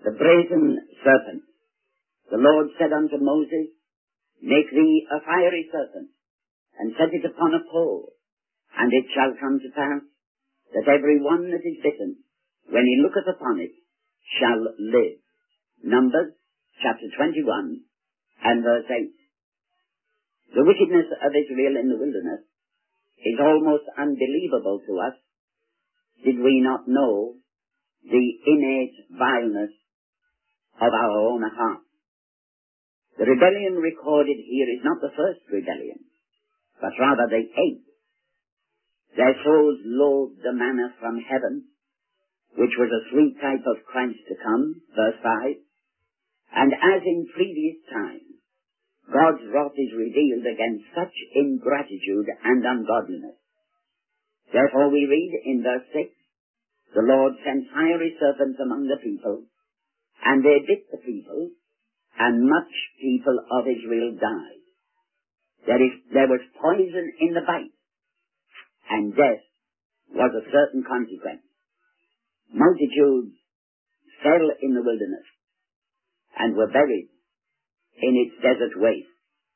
the brazen serpent. The Lord said unto Moses, make thee a fiery serpent, and set it upon a pole, and it shall come to pass, that every one that is bitten, when he looketh upon it, shall live. Numbers chapter 21 and verse 8. The wickedness of Israel in the wilderness is almost unbelievable to us, did we not know the innate vileness of our own heart. The rebellion recorded here is not the first rebellion, but rather the eighth. Their souls loathed the manna from heaven, which was a sweet type of Christ to come, verse 5. And as in previous times, God's wrath is revealed against such ingratitude and ungodliness. Therefore we read in verse 6, the Lord sent fiery serpents among the people, and they bit the people, and much people of Israel died. There was poison in the bite, and death was a certain consequence. Multitudes fell in the wilderness, and were buried in its desert waste.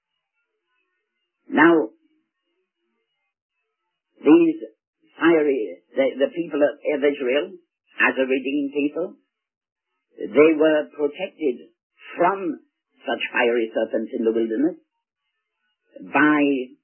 Now, these the people of Israel, as a redeemed people, they were protected from such fiery serpents in the wilderness by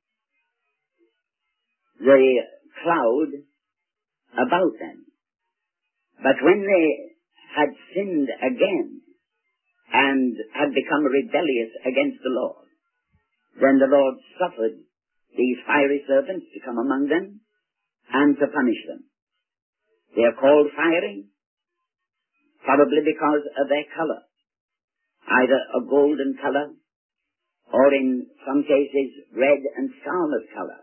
the cloud about them. But when they had sinned again and had become rebellious against the Lord, then the Lord suffered these fiery serpents to come among them and to punish them. They are called fiery, probably because of their color, either a golden color or in some cases red and scarlet color.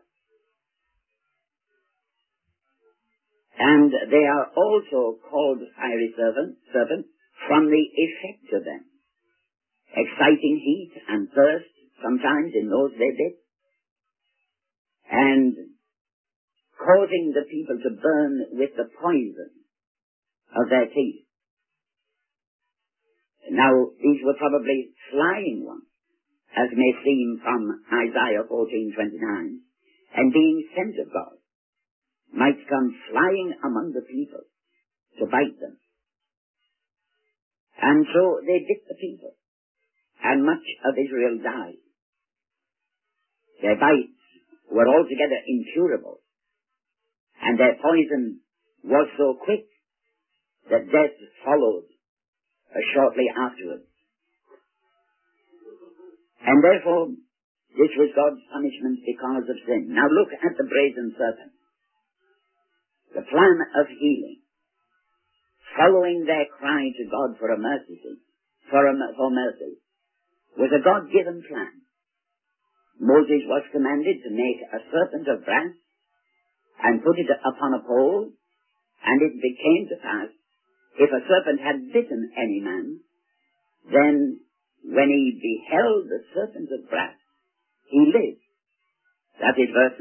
And they are also called fiery serpents from the effect of them, exciting heat and thirst, sometimes in those they did, and causing the people to burn with the poison of their teeth. Now, these were probably flying ones, as may seem from Isaiah 14:29, and being sent of God, might come flying among the people to bite them. And so they bit the people, and much of Israel died. Their bites were altogether incurable, and their poison was so quick that death followed shortly afterwards. And therefore, this was God's punishment because of sin. Now look at the brazen serpent. The plan of healing, following their cry to God for mercy, was a God-given plan. Moses was commanded to make a serpent of brass and put it upon a pole, and it came to pass, if a serpent had bitten any man, then when he beheld the serpent of brass, he lived. That is verse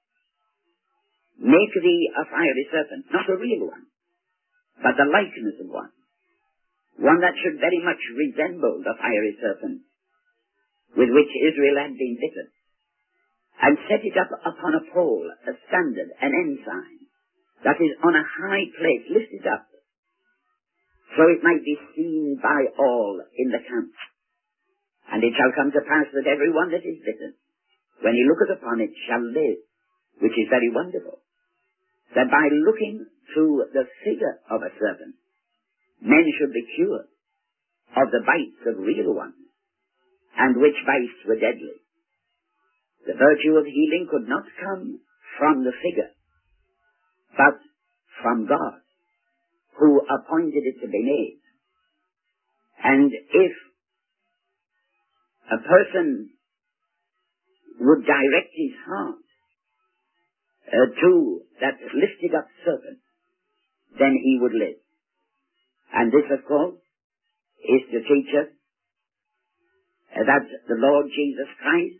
9. Make thee a fiery serpent, not a real one, but the likeness of one that should very much resemble the fiery serpent with which Israel had been bitten, and set it up upon a pole, a standard, an ensign, that is on a high place, lifted up, so it might be seen by all in the camp. And it shall come to pass that every one that is bitten, when he looketh upon it, shall live, which is very wonderful, that by looking through the figure of a serpent, men should be cured of the bites of real ones, and which bites were deadly. The virtue of healing could not come from the figure, but from God, who appointed it to be made. And if a person would direct his heart to that lifted up serpent, then he would live. And this, of course, is to teach us that the Lord Jesus Christ,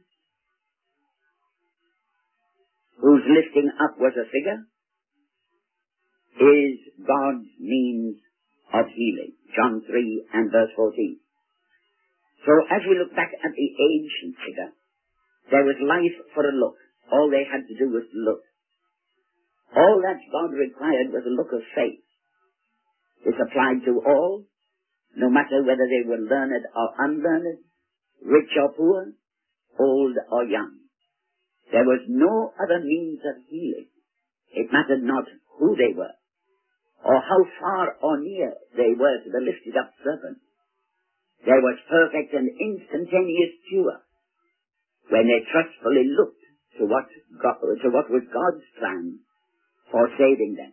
whose lifting up was a figure, is God's means of healing. John 3 and verse 14. So as we look back at the ancient figure, there was life for a look. All they had to do was to look. All that God required was a look of faith. This applied to all, no matter whether they were learned or unlearned, rich or poor, old or young. There was no other means of healing. It mattered not who they were, or how far or near they were to the lifted up serpent. There was perfect and instantaneous cure when they trustfully looked to what was God's plan for saving them.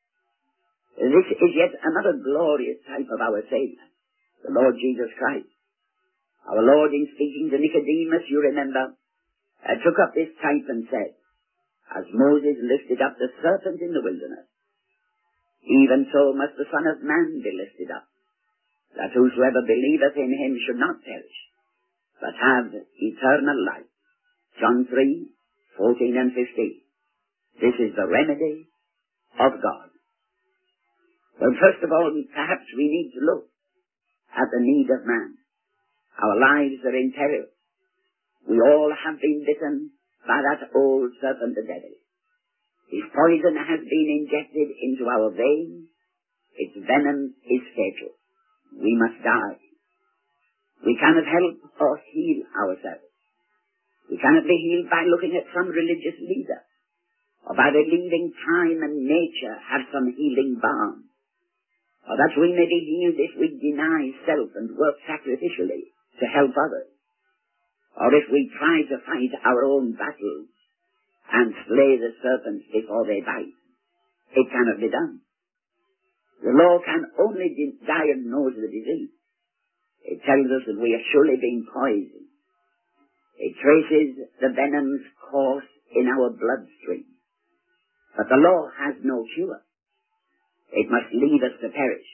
This is yet another glorious type of our Savior, the Lord Jesus Christ. Our Lord, in speaking to Nicodemus, you remember, took up this type and said, as Moses lifted up the serpent in the wilderness, even so must the Son of Man be lifted up, that whosoever believeth in him should not perish, but have eternal life. John 3, 14 and 15. This is the remedy of God. Well, first of all, perhaps we need to look at the need of man. Our lives are in peril. We all have been bitten by that old serpent, the devil. His poison has been injected into our veins. Its venom is fatal. We must die. We cannot help or heal ourselves. We cannot be healed by looking at some religious leader, or by believing time and nature have some healing balm, or that we may be healed if we deny self and work sacrificially to help others, or if we try to fight our own battles and slay the serpents before they bite. It cannot be done. The law can only diagnose the disease. It tells us that we are surely being poisoned. It traces the venom's course in our bloodstream. But the law has no cure. It must leave us to perish.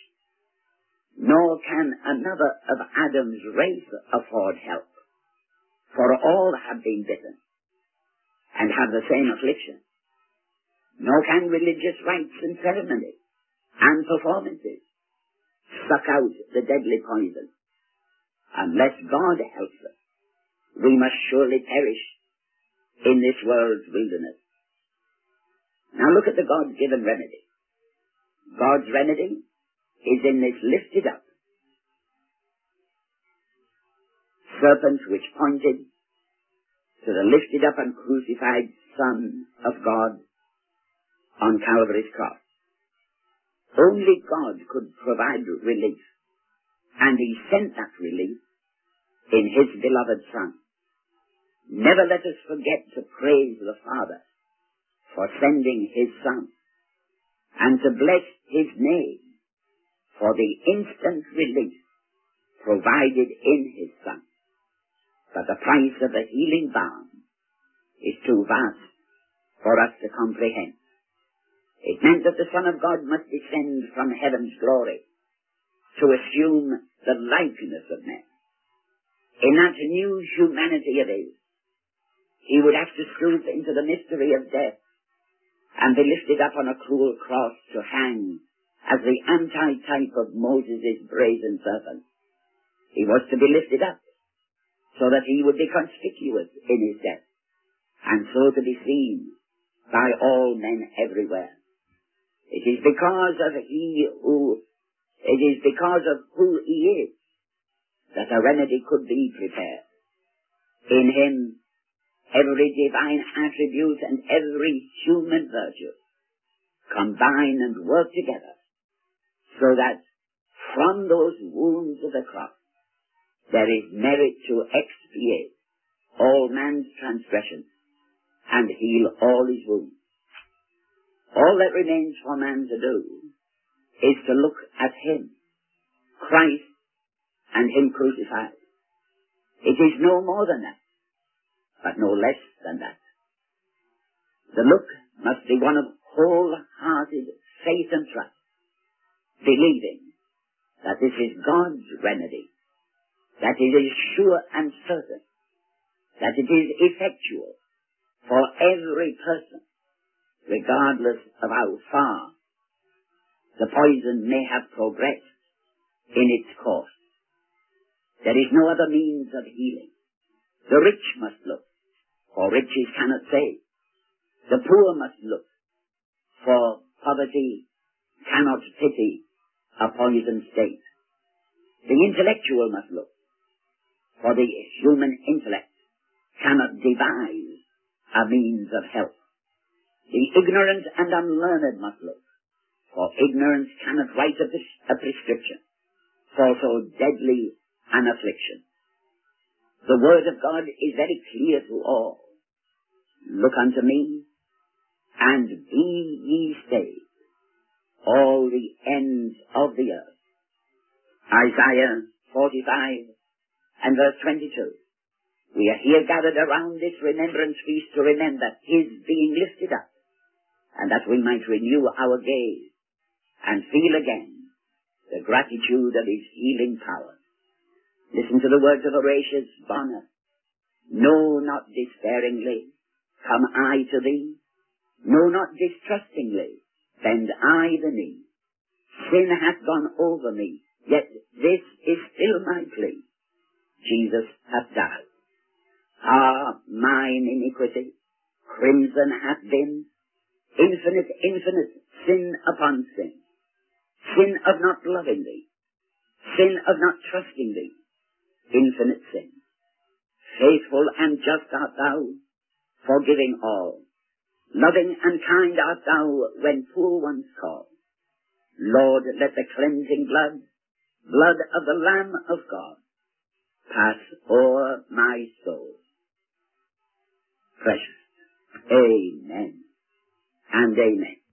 Nor can another of Adam's race afford help, for all have been bitten and have the same affliction. Nor can religious rites and ceremonies and performances suck out the deadly poison. Unless God helps us, we must surely perish in this world's wilderness. Now look at the God-given remedy. God's remedy is in this lifted up serpent which pointed to the lifted up and crucified Son of God on Calvary's cross. Only God could provide relief, and he sent that relief in his beloved Son. Never let us forget to praise the Father for sending his Son, and to bless his name for the instant relief provided in his Son. But the price of the healing balm is too vast for us to comprehend. It meant that the Son of God must descend from heaven's glory to assume the likeness of men. In that new humanity of his, he would have to stoop into the mystery of death and be lifted up on a cruel cross to hang as the anti-type of Moses' brazen serpent. He was to be lifted up so that he would be conspicuous in his death, and so to be seen by all men everywhere. It is because of who he is that a remedy could be prepared. In him, every divine attribute and every human virtue combine and work together, so that from those wounds of the cross there is merit to expiate all man's transgressions and heal all his wounds. All that remains for man to do is to look at him, Christ, and him crucified. It is no more than that, but no less than that. The look must be one of wholehearted faith and trust, believing that this is God's remedy, that it is sure and certain, that it is effectual for every person, regardless of how far the poison may have progressed in its course. There is no other means of healing. The rich must look, for riches cannot save. The poor must look, for poverty cannot pity a poisoned state. The intellectual must look, for the human intellect cannot devise a means of help. The ignorant and unlearned must look, for ignorance cannot write a prescription for so deadly an affliction. The word of God is very clear to all. Look unto me, and be ye saved, all the ends of the earth. Isaiah 45 and verse 22. We are here gathered around this remembrance feast to remember his being lifted up, and that we might renew our gaze and feel again the gratitude of his healing power. Listen to the words of Horatius Bonar. No, not despairingly come I to thee, no, not distrustingly bend I the knee. Sin hath gone over me, yet this is still my plea. Jesus hath died. Ah, mine iniquity, crimson hath been, infinite, infinite sin upon sin. Sin of not loving thee, sin of not trusting thee, infinite sin. Faithful and just art thou, forgiving all. Loving and kind art thou when poor ones call. Lord, let the cleansing blood of the Lamb of God, pass o'er my soul. Precious. Amen and amen.